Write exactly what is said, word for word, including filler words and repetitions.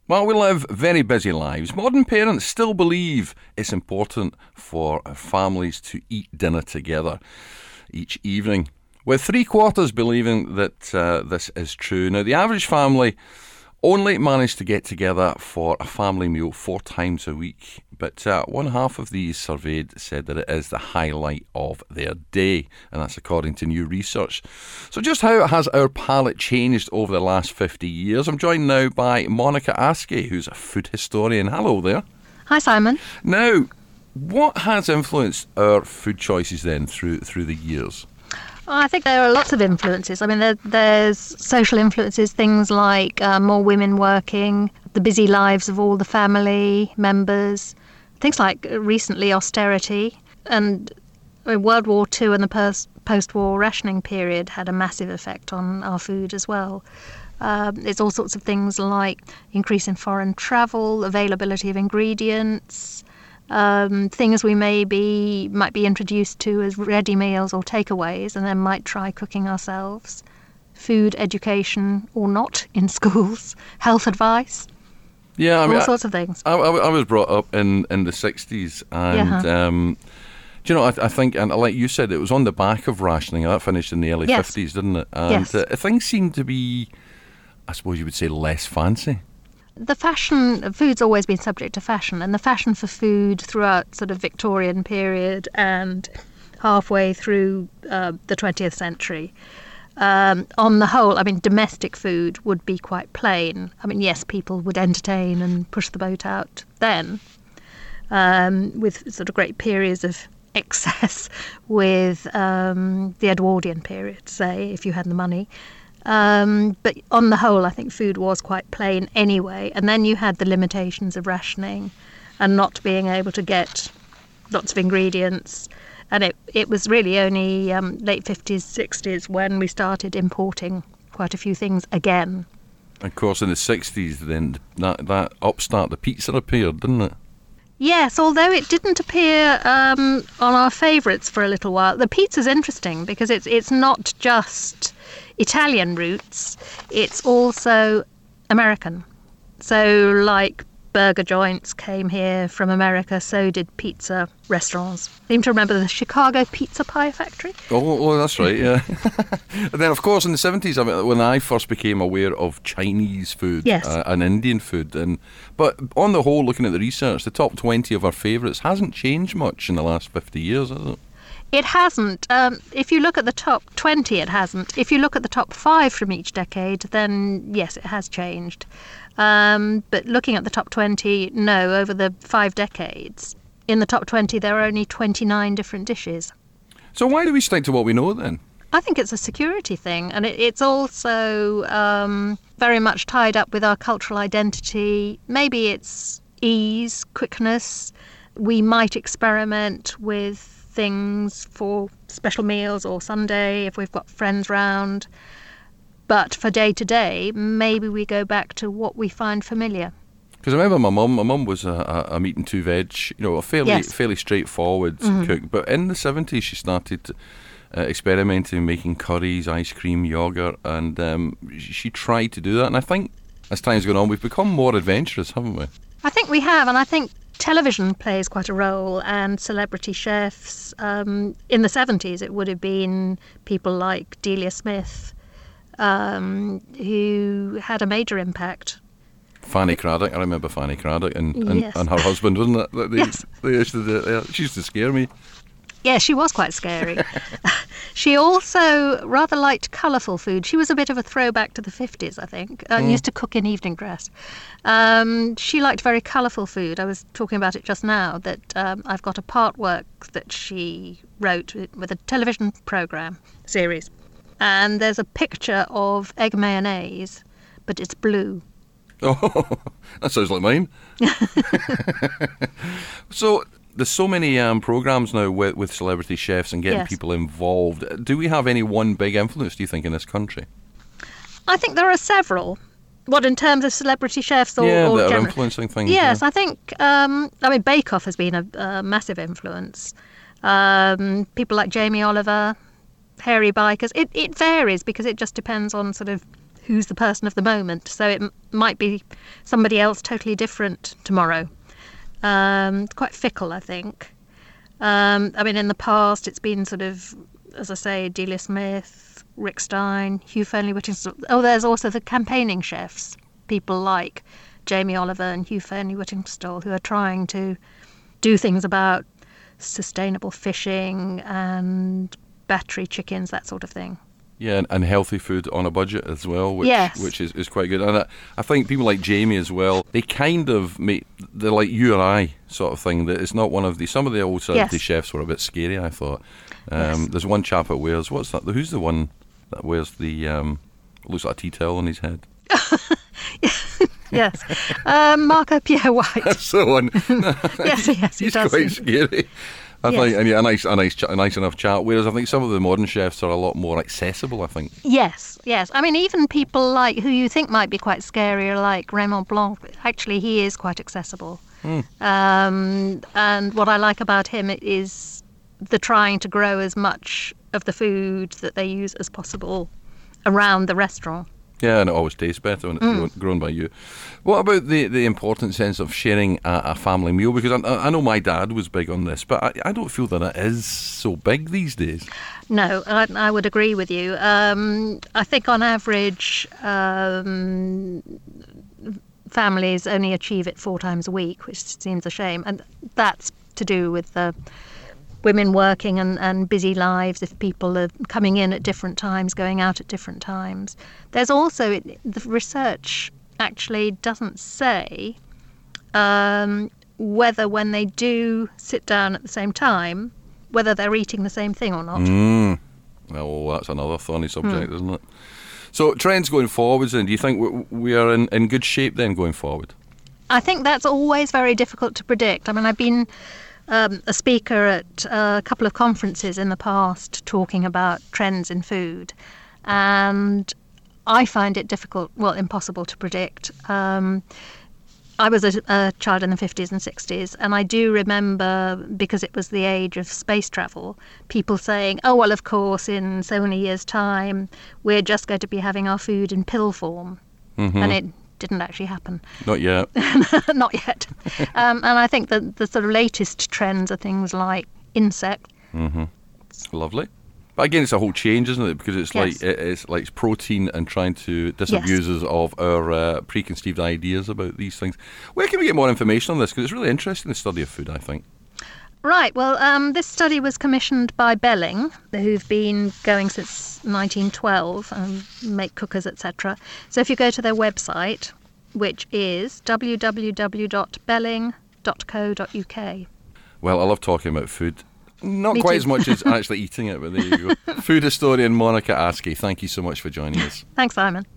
While we live very busy lives, modern parents still believe it's important for families to eat dinner together each evening, with three quarters believing that uh, this is true. Now, the average family only manage to get together for a family meal four times a week, but uh, one half of these surveyed said that it is the highlight of their day, and that's according to new research. So just how has our palate changed over the last fifty years? I'm joined now by Monica Askey, who's a food historian. Hello there. Hi, Simon. Now, what has influenced our food choices then through through the years? I think there are lots of influences. I mean, there, there's social influences, things like uh, more women working, the busy lives of all the family members, things like uh, recently austerity, and uh, World War Two and the post- post-war rationing period had a massive effect on our food as well. Um, it's all sorts of things like increase in foreign travel, availability of ingredients, Um, things we maybe might be introduced to as ready meals or takeaways and then might try cooking ourselves. Food education or not in schools, health advice, yeah, I mean, all I, sorts of things. I, I, I was brought up in, in the sixties and, Yeah. um, do you know, I, I think, and like you said, it was on the back of rationing. That finished in the early Yes. fifties, didn't it? And Yes. uh, things seemed to be, I suppose you would say, less fancy. The fashion, food's always been subject to fashion, and the fashion for food throughout sort of Victorian period and halfway through uh, the twentieth century, um, on the whole, I mean, domestic food would be quite plain. I mean, yes, people would entertain and push the boat out then, um, with sort of great periods of excess with um, the Edwardian period, say, if you had the money. Um, but on the whole, I think food was quite plain anyway. And then you had the limitations of rationing and not being able to get lots of ingredients. And it, it was really only um, late fifties, sixties when we started importing quite a few things again. Of course, in the sixties, then that, that upstart, the pizza, appeared, didn't it? Yes, although it didn't appear um, on our favourites for a little while. The pizza's interesting because it's it's not just Italian roots, it's also American. So like burger joints came here from America, so did pizza restaurants. I seem to remember the Chicago Pizza Pie Factory. Oh, oh that's right, yeah. And then, of course, in the seventies, I mean, when I first became aware of Chinese food Yes. uh, and Indian food, and but on the whole, looking at the research, the top twenty of our favourites hasn't changed much in the last fifty years, has it? It hasn't. Um, if you look at the top twenty, it hasn't. If you look at the top five from each decade, then yes, it has changed. Um, but looking at the top twenty, no, over the five decades, in the top twenty, there are only twenty-nine different dishes. So why do we stick to what we know then? I think it's a security thing, and it, it's also um, very much tied up with our cultural identity. Maybe it's ease, quickness. We might experiment with things for special meals or Sunday if we've got friends round. But for day to day, maybe we go back to what we find familiar. Because I remember my mum. My mum was a, a, a meat and two veg, you know, a fairly Yes. fairly straightforward Mhm. cook. But in the seventies, she started uh, experimenting, making curries, ice cream, yogurt, and um, she, she tried to do that. And I think as time's gone on, we've become more adventurous, haven't we? I think we have, and I think television plays quite a role, and celebrity chefs. Um, in the seventies, it would have been people like Delia Smith, um, who had a major impact. Fanny Craddock, I remember Fanny Craddock and, and, Yes. and her husband, wasn't it? That They, Yes. they used to do it, yeah. She used to scare me. Yeah, she was quite scary. She also rather liked colourful food. She was a bit of a throwback to the fifties, I think, and Mm. used to cook in evening dress. Um, she liked very colourful food. I was talking about it just now, that um, I've got a part work that she wrote with, with a television programme series. And there's a picture of egg mayonnaise, but it's blue. Oh, that sounds like mine. So there's so many um, programmes now with, with celebrity chefs and getting Yes. people involved. Do we have any one big influence, do you think, in this country? I think there are several. What, in terms of celebrity chefs or, yeah, or that are general- influencing things. Yes, yeah. I think, um, I mean, Bake Off has been a, a massive influence. Um, people like Jamie Oliver, Hairy Bikers. It, it varies because it just depends on sort of who's the person of the moment. So it m- might be somebody else totally different tomorrow. Um, it's quite fickle, I think. Um, I mean, in the past, it's been sort of, as I say, Delia Smith, Rick Stein, Hugh Fearnley-Whittingstall. Oh, there's also the campaigning chefs, people like Jamie Oliver and Hugh Fearnley-Whittingstall, who are trying to do things about sustainable fishing and battery chickens, that sort of thing. Yeah, and, and healthy food on a budget as well, which yes. which is, is quite good. And I, I think people like Jamie as well, they kind of make, they're like you or I sort of thing, that it's not one of the, some of the old celebrity yes. chefs were a bit scary, I thought. Um, yes. There's one chap that wears, what's that, who's the one that wears the, um, looks like a tea towel on his head? Yes, um, Marco Pierre White. That's the one. yes, yes, he he's does. quite scary. I yes. think, and yeah, a nice, a nice, a nice enough chat. Whereas I think some of the modern chefs are a lot more accessible. I think. Yes, yes. I mean, even people like who you think might be quite scary, like Raymond Blanc. Actually, he is quite accessible. Mm. Um, and what I like about him is the trying to grow as much of the food that they use as possible around the restaurant. Yeah, and it always tastes better when it's Mm. grown, grown by you. What about the, the important sense of sharing a, a family meal? Because I, I know my dad was big on this, but I, I don't feel that it is so big these days. No, I, I would agree with you. Um, I think on average, um, families only achieve it four times a week, which seems a shame. And that's to do with the women working and, and busy lives, if people are coming in at different times, going out at different times. There's also, the research actually doesn't say um, whether when they do sit down at the same time, whether they're eating the same thing or not. Mm. Well, that's another thorny subject, mm. isn't it? So trends going forwards then, do you think we, we are in, in good shape then going forward? I think that's always very difficult to predict. I mean, I've been Um, a speaker at a couple of conferences in the past talking about trends in food, and I find it difficult, well, impossible to predict. Um, I was a, a child in the fifties and sixties, and I do remember, because it was the age of space travel, people saying, oh, well, of course, in so many years' time, we're just going to be having our food in pill form. Mm-hmm. And it didn't actually happen. Not yet. Not yet. Um, and I think that the sort of latest trends are things like insect. Mm-hmm. Lovely. But again, it's a whole change, isn't it? Because it's yes. like it, it's like protein and trying to disabuse yes. us of our uh, preconceived ideas about these things. Where can we get more information on this? Because it's really interesting, the study of food, I think. Right, well, um, this study was commissioned by Belling, who've been going since nineteen twelve, and make cookers, et cetera. So if you go to their website, which is w w w dot belling dot co dot u k. Well, I love talking about food. Not Me quite too. as much as actually eating it, but there you go. Food historian Monica Askey, thank you so much for joining us. Thanks, Simon.